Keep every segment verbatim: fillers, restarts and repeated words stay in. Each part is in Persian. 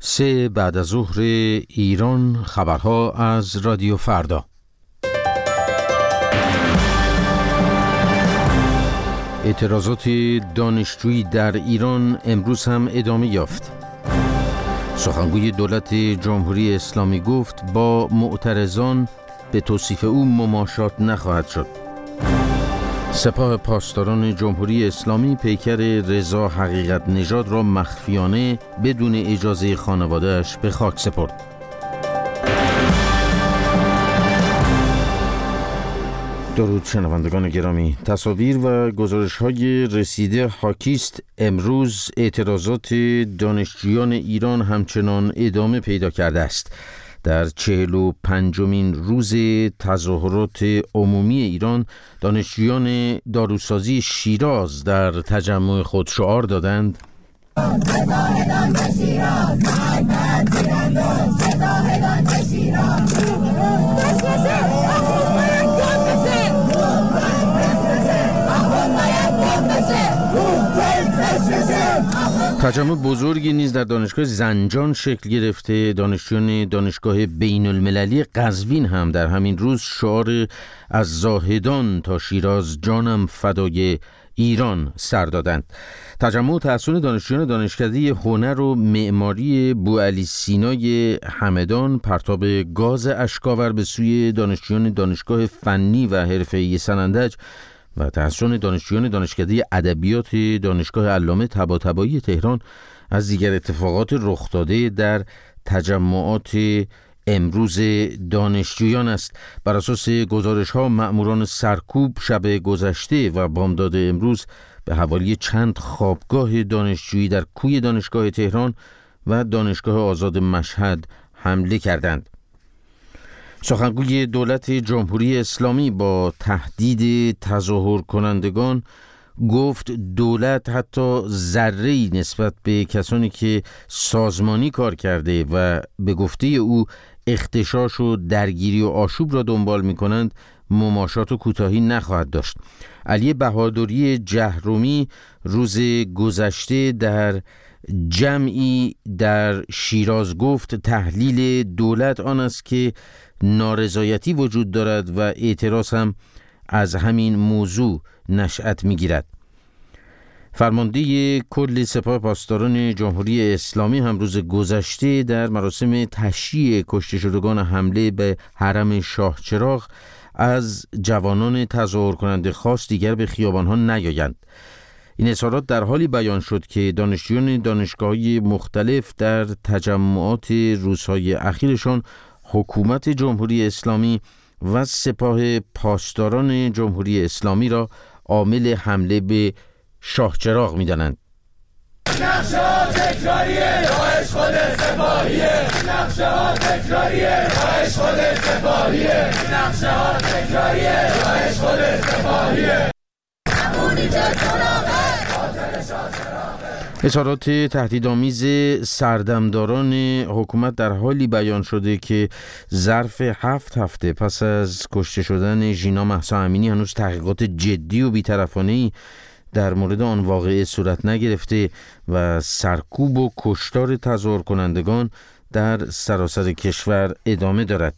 سه بعد از ظهر ایران، خبرها از رادیو فردا. اعتراضات دانشجویی در ایران امروز هم ادامه یافت. سخنگوی دولت جمهوری اسلامی گفت با معترضان به توصیف او مماشات نخواهد شد. سپاه پاسداران جمهوری اسلامی پیکر رضا حقیقت نژاد را مخفیانه بدون اجازه خانواده‌اش به خاک سپرد. درود شنوندگان گرامی. تصاویر و گزارش‌های رسیده حاکیست امروز اعتراضات دانشجویان ایران همچنان ادامه پیدا کرده است. در چهل و پنجمین روز تظاهرات عمومی ایران، دانشجویان داروسازی شیراز در تجمع خود شعار دادند: زاهدان به شیراز، مرگ تیرانداز، زاهدان به شیراز. تجمع بزرگی نیز در دانشگاه زنجان شکل گرفته. دانشجویان دانشگاه بین المللی قزوین هم در همین روز شعار از زاهدان تا شیراز جانم فدای ایران سر دادند. تجمع تحصیل دانشجویان دانشکده هنر و معماری بوعلی سینای همدان پرتاب گاز اشکاور به سوی دانشجویان دانشگاه فنی و حرفه‌ای سنندج و تحصیل دانشجویان دانشکده ادبیات دانشگاه علامه طباطبایی تهران از دیگر اتفاقات رخ داده در تجمعات امروز دانشجویان است. بر اساس گزارش‌ها، مأموران سرکوب شب گذشته و بامداد امروز به حوالی چند خوابگاه دانشجویی در کوی دانشگاه تهران و دانشگاه آزاد مشهد حمله کردند. سخنگوی دولت جمهوری اسلامی با تهدید تظاهر کنندگان گفت دولت حتی ذره‌ای نسبت به کسانی که سازمانی کار کرده و به گفته او اغتشاش و درگیری و آشوب را دنبال می کنند مماشات و کوتاهی نخواهد داشت. علی بهادری جهرومی روز گذشته در جمعی در شیراز گفت تحلیل دولت آن است که نارضایتی وجود دارد و اعتراض هم از همین موضوع نشأت می‌گیرد. فرمانده کل سپاه پاسداران جمهوری اسلامی هم روز گذشته در مراسم تشییع کشته شدگان حمله به حرم شاه چراغ از جوانان تظاهر کننده خواست دیگر به خیابان‌ها نیایند. این اظهارات در حالی بیان شد که دانشجویان دانشگاه‌های مختلف در تجمعات روزهای اخیرشان حکومت جمهوری اسلامی و سپاه پاسداران جمهوری اسلامی را عامل حمله به شاه چراغ می‌دانند. نقشه ها تکراریه، راهش خود سپاهیه. نقشه ها تکراریه، راهش خود سپاهیه. نقشه ها تکراریه، راهش خود سپاهیه. همونی که سراغه خاطر شاه چراغه. اظهارات تهدیدآمیز سردمداران حکومت در حالی بیان شده که ظرف هفت هفته پس از کشته شدن ژینا مهسا امینی هنوز تحقیقات جدی و بی‌طرفانه‌ای در مورد آن واقعه صورت نگرفته و سرکوب و کشتار تظاهر کنندگان در سراسر کشور ادامه دارد.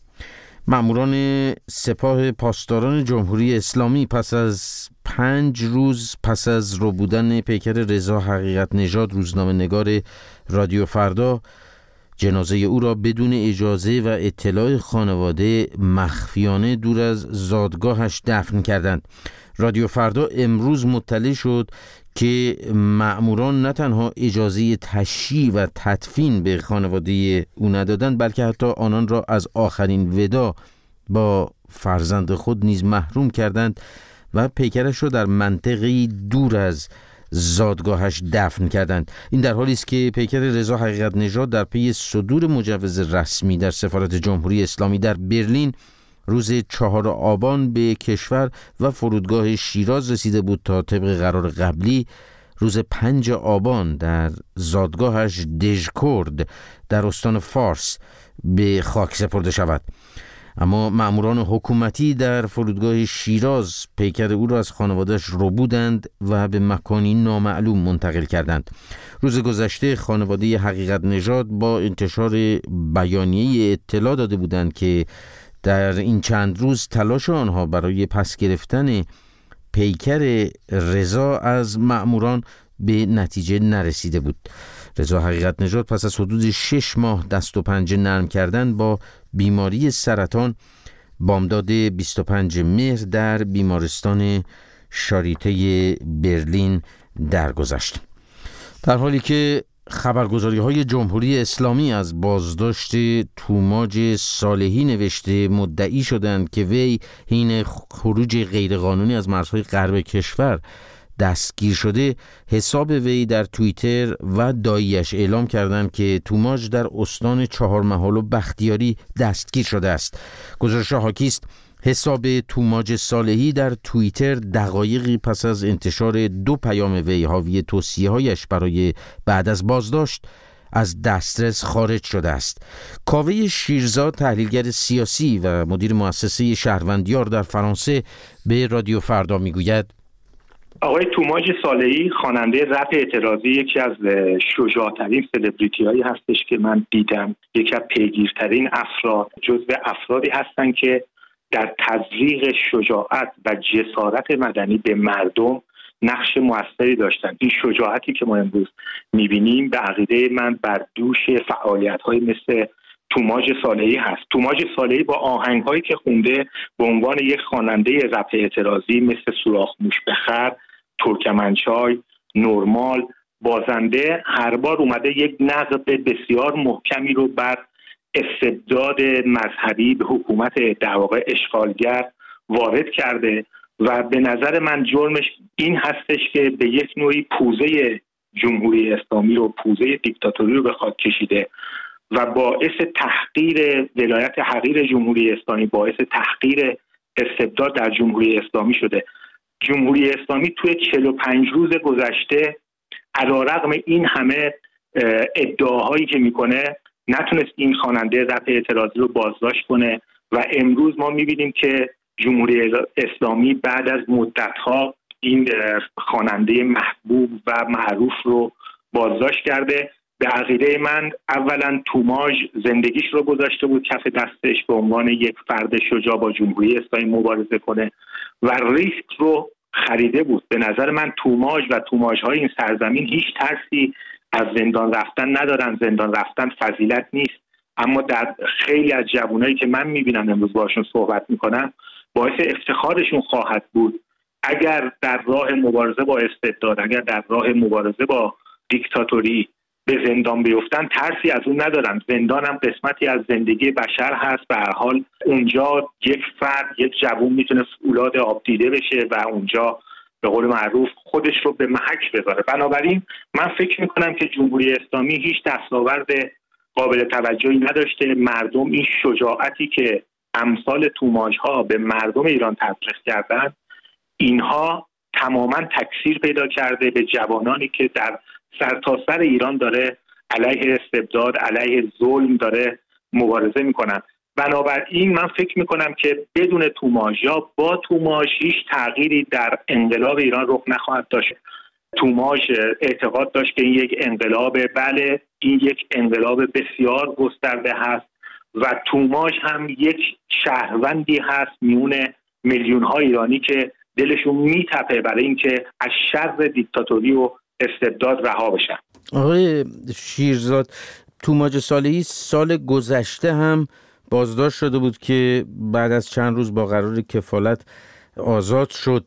مأموران سپاه پاسداران جمهوری اسلامی پس از پنج روز پس از ربودن پیکر رضا حقیقت نژاد روزنامه نگار رادیو فردا، جنازه او را بدون اجازه و اطلاع خانواده مخفیانه دور از زادگاهش دفن کردند. رادیو فردا امروز مطلع شد که مأموران نه تنها اجازه تشییع و تدفین به خانواده او ندادند، بلکه حتی آنان را از آخرین وداع با فرزند خود نیز محروم کردند و پیکرش را در منطقه‌ای دور از زادگاهش دفن کردند. این در حالی است که پیکر رضا حقیقت نژاد در پی صدور مجوز رسمی در سفارت جمهوری اسلامی در برلین روز چهار آبان به کشور و فرودگاه شیراز رسیده بود تا طبق قرار قبلی روز پنج آبان در زادگاهش دژکرد در استان فارس به خاک سپرده شود. اما مأموران حکومتی در فرودگاه شیراز پیکر او را از خانواده‌اش ربودند و به مکانی نامعلوم منتقل کردند. روز گذشته خانواده حقیقت نژاد با انتشار بیانیه اطلاع داده بودند که در این چند روز تلاش آنها برای پس گرفتن پیکر رضا از مأموران به نتیجه نرسیده بود. رضا حقیقت نژاد پس از حدود شش ماه دست و پنجه نرم کردن با بیماری سرطان بامداد بیست و پنجم مهر در بیمارستان شاریته برلین درگذشت. در حالی که خبرگزاری‌های جمهوری اسلامی از بازداشت توماج صالحی نوشته مدعی شدند که وی حین خروج غیرقانونی از مرزهای غرب کشور دستگیر شده، حساب وی در توییتر و دایی‌اش اعلام کردند که توماج در استان چهارمحال و بختیاری دستگیر شده است. گزارش حاکی است حساب توماج صالحی در توییتر دقایقی پس از انتشار دو پیام وی حاوی توصیه‌هایش برای بعد از بازداشت از دسترس خارج شده است. کاوه شیرزاد، تحلیلگر سیاسی و مدیر مؤسسه شهروندیار در فرانسه، به رادیو فردا میگوید آقای توماج صالحی خواننده رپ اعتراضی یکی از شجاع‌ترین سلبریتی هایی هستش که من دیدم. یکی از پیگیرترین افراد، جزو افرادی هستن که در تزریق شجاعت و جسارت مدنی به مردم نقش موثری داشتن. این شجاعتی که ما امروز میبینیم به عقیده من بر دوش فعالیت‌های مثل توماج صالحی هست. توماج صالحی با آهنگ‌هایی که خونده به عنوان یک خواننده رپ اعتراضی مثل سوراخ موش بخر، ترکمنچای، نورمال، بازنده، هر بار اومده یک نقد بسیار محکمی رو بر استبداد مذهبی به حکومت در واقع اشغالگر وارد کرده و به نظر من جرمش این هستش که به یک نوعی پوزه جمهوری اسلامی رو، پوزه دیکتاتوری رو به خاک کشیده و باعث تحقیر ولایت حقیر جمهوری اسلامی، باعث تحقیر استبداد در جمهوری اسلامی شده. جمهوری اسلامی توی چهل و پنج روز گذشته علیرغم این همه ادعاهایی که میکنه نتونست این خواننده رپ اعتراضی رو بازداشت کنه و امروز ما میبینیم که جمهوری اسلامی بعد از مدت‌ها این خواننده محبوب و معروف رو بازداشت کرده. به عقیده من اولا توماج زندگیش رو گذاشته بود کف دستش به عنوان یک فرد شجاع با جمهوری اسلامی مبارزه کنه و ریسک رو خریده بود. به نظر من توماج و توماج‌های این سرزمین هیچ ترسی از زندان رفتن ندارن. زندان رفتن فضیلت نیست، اما در خیلی از جوانایی که من میبینم امروز باشون صحبت میکنم باعث افتخارشون خواهد بود اگر در راه مبارزه با استبداد، اگر در راه مبارزه با دیکتاتوری به زندان بیفتن ترسی از اون ندارن. زندان هم قسمتی از زندگی بشر هست. به هر حال اونجا یک فرد، یک جوان میتونه فولاد آب دیده بشه و اونجا به قول معروف خودش رو به محک بذاره. بنابراین من فکر میکنم که جمهوری اسلامی هیچ دستاورد قابل توجهی نداشته. مردم این شجاعتی که امثال توماج ها به مردم ایران تزریق کردن، اینها تماما تکثیر پیدا کرده به جوانانی که در سرتاسر ایران داره علیه استبداد، علیه ظلم داره مبارزه میکنن. بنابراین من فکر میکنم که بدون توماج یا با توماج هیچ تغییری در انقلاب ایران رخ نخواهد داشت. توماج اعتقاد داشت که این یک انقلابه، بله این یک انقلاب بسیار گسترده هست و توماج هم یک شهروندی هست میون میلیون ها ایرانی که دلشون میتپه برای اینکه از شر دیکتاتوری و استبداد رها بشن. آقای شیرزاد، توماج صالحی سال گذشته هم بازداشت شده بود که بعد از چند روز با قرار کفالت آزاد شد.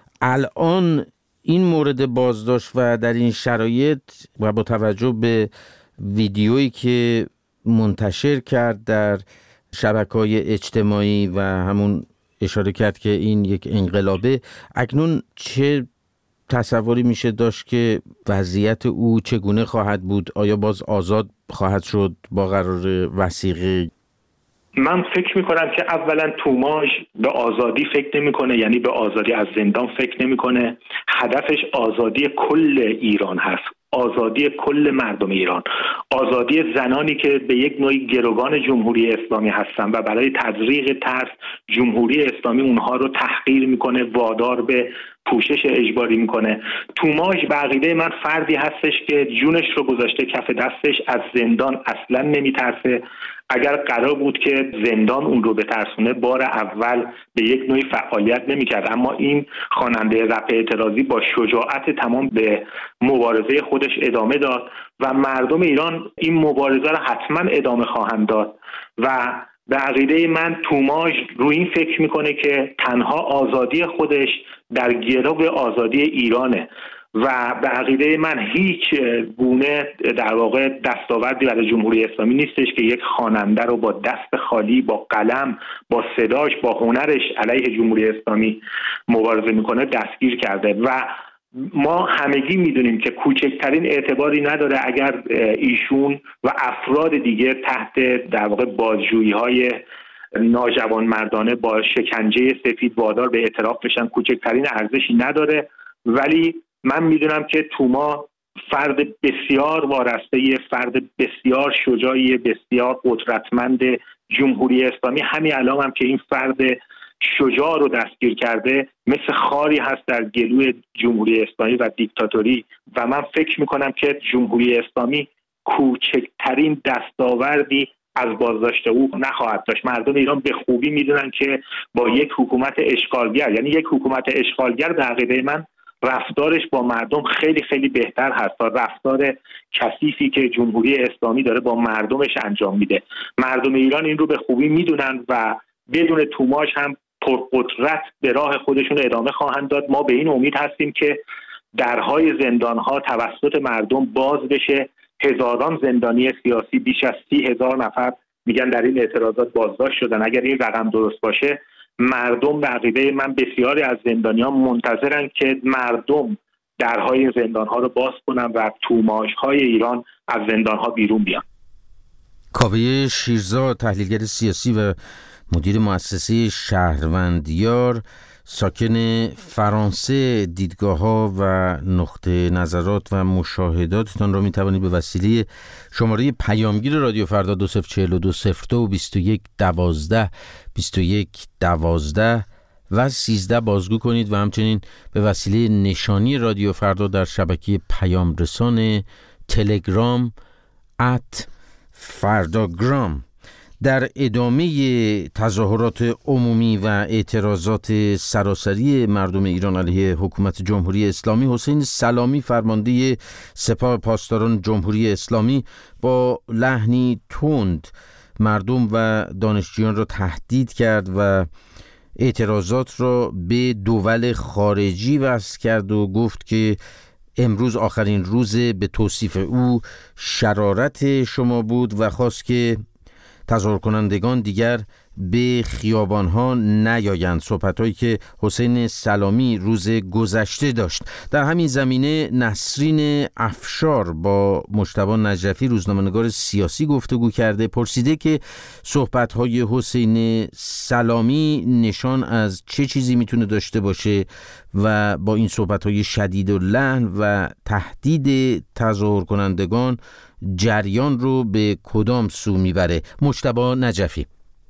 الان این مورد بازداشت و در این شرایط و با توجه به ویدیویی که منتشر کرد در شبکه‌های اجتماعی و همون اشاره کرد که این یک انقلابه، اکنون چه تصوری میشه داشت که وضعیت او چگونه خواهد بود؟ آیا باز آزاد خواهد شد با قرار وثیقه؟ من فکر میکنم که اولا توماج به آزادی فکر نمیکنه، یعنی به آزادی از زندان فکر نمیکنه. هدفش آزادی کل ایران هست، آزادی کل مردم ایران، آزادی زنانی که به یک نوعی گروگان جمهوری اسلامی هستن و برای تزریق ترس جمهوری اسلامی اونها رو تحقیر میکنه، وادار به پوشش اجباری میکنه. توماژ به عقیده من فردی هستش که جونش رو گذاشته کف دستش، از زندان اصلا نمیترسه. اگر قرار بود که زندان اون رو بترسونه بار اول به یک نوعی فعالیت نمیکرد، اما این خواننده رپ اعتراضی با شجاعت تمام به مبارزه خودش ادامه داد و مردم ایران این مبارزه رو حتما ادامه خواهند داد و به عقیده من توماژ روی این فکر میکنه که تنها آزادی خودش در گرو آزادی ایرانه و به عقیده من هیچ گونه در واقع دستاوردی برای جمهوری اسلامی نیستش که یک خواننده رو با دست خالی، با قلم، با صداش، با هنرش علیه جمهوری اسلامی مبارزه میکنه دستگیر کرده و ما همگی میدونیم که کوچکترین اعتباری نداره اگر ایشون و افراد دیگه تحت در واقع بازجویی های ناجوانمردانه با شکنجه سفید وادار به اعتراف بشن، کوچکترین ارزشی نداره. ولی من میدونم که توما فرد بسیار وارسته، فرد بسیار شجاعی، بسیار قدرتمند جمهوری اسلامی همین الان هم که این فرد شجاع رو دستگیر کرده مثل خاری هست در گلوی جمهوری اسلامی و دیکتاتوری و من فکر میکنم که جمهوری اسلامی کوچکترین دستاوردی از بازداشت او نخواهد داشت. مردم ایران به خوبی میدونن که با یک حکومت اشغالگر، یعنی یک حکومت اشغالگر به عقیده من رفتارش با مردم خیلی خیلی بهتر هست تا رفتار کثیفی که جمهوری اسلامی داره با مردمش انجام میده. مردم ایران این رو به خوبی میدونن و بدون توماژ هم پرقدرت به راه خودشون ادامه خواهند داد. ما به این امید هستیم که درهای زندانها توسط مردم باز بشه. هزاران زندانی سیاسی، بیش از سی هزار نفر میگن در این اعتراضات بازداشت شدن. اگر این رقم درست باشه، مردم به عقیده من بسیاری از زندانیان منتظرن که مردم درهای زندانها رو باز کنن و توماژهای ایران از زندانها بیرون بیان. کاوه شیرزاد، تحلیلگر سیاسی و مدیر مؤسسه شهروندیار، ساکن فرانسه، دیدگاه‌ها و نقطه نظرات و مشاهداتتان را می‌توانید به وسیله شماره پیامگیر رادیو فردا دو صفر چهار دو صفر دو بیست و یک دوازده بیست و یک دوازده و سیزده بازگو کنید و همچنین به وسیله نشانی رادیو فردا در شبکه پیام رسان تلگرام ات فرداگرام. در ادامه تظاهرات عمومی و اعتراضات سراسری مردم ایران علیه حکومت جمهوری اسلامی، حسین سلامی، فرمانده سپاه پاسداران جمهوری اسلامی، با لحنی تند مردم و دانشجویان را تهدید کرد و اعتراضات را به دول خارجی وصل کرد و گفت که امروز آخرین روز به توصیف او شرارت شما بود و خواست که تظاهر کنندگان دیگر به خیابانها نیایند. صحبت‌هایی که حسین سلامی روز گذشته داشت. در همین زمینه نسرین افشار با مجتبی نجفی، روزنامه‌نگار سیاسی، گفتگو کرده. پرسیده که صحبت‌های حسین سلامی نشان از چه چیزی میتونه داشته باشه و با این صحبت‌های شدید و لحن و تهدید تظاهر کنندگان جریان رو به کدام سو میبره؟ مجتبی نجفی: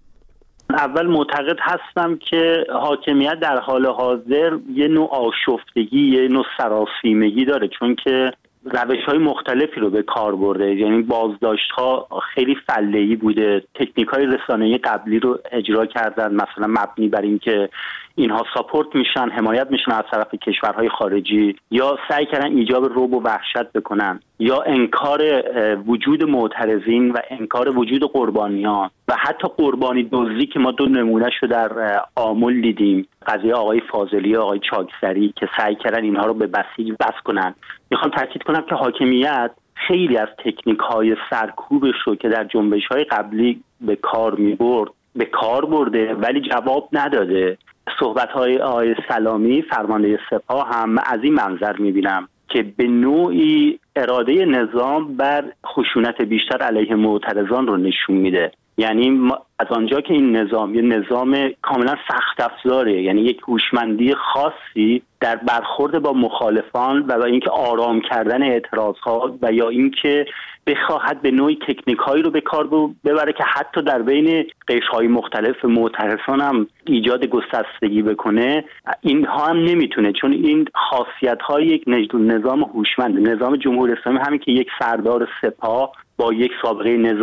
اول معتقد هستم که حاکمیت در حال حاضر یه نوع آشفتگی، یه نوع سراسیمگی داره، چون که روش‌های مختلفی رو به کار برده. یعنی بازداشت‌ها خیلی فله‌ای بوده، تکنیک‌های رسانه‌ای قبلی رو اجرا کردن، مثلا مبنی بر این که اینها ساپورت میشن، حمایت میشن از طرف کشورهای خارجی، یا سعی کردن ایجاب رعب و وحشت بکنن، یا انکار وجود معترضین و انکار وجود قربانیان و حتی قربانی دزدی که ما دو نمونه‌شو در آمل دیدیم، قضیه آقای فاضلی و آقای چاکسری که سعی کردن اینها رو به بسیج بس کنن. میخوام تاکید کنم که حاکمیت خیلی از تکنیک‌های سرکوبش رو که در جنبش‌های قبلی به کار می‌برد به کار برده ولی جواب نداده. صحبت‌های آقای سلامی، فرمانده سپاه، هم از این منظر می‌بینم که به نوعی اراده نظام بر خشونت بیشتر علیه معترضان رو نشون میده. یعنی از آنجا که این نظام یه نظام کاملا سخت افزاره، یعنی یک هوشمندی خاصی در برخورد با مخالفان و اینکه آرام کردن اعتراضات و یا اینکه بخواهد به نوعی تکنیک‌هایی رو به کار ببره که حتی در بین قشرهای مختلف معترضان هم ایجاد گسستگی بکنه، اینها هم نمیتونه، چون این خاصیت‌های یک نظام هوشمند. نظام جمهوری اسلامی همین که یک سردار سپاه با یک سابقه نظام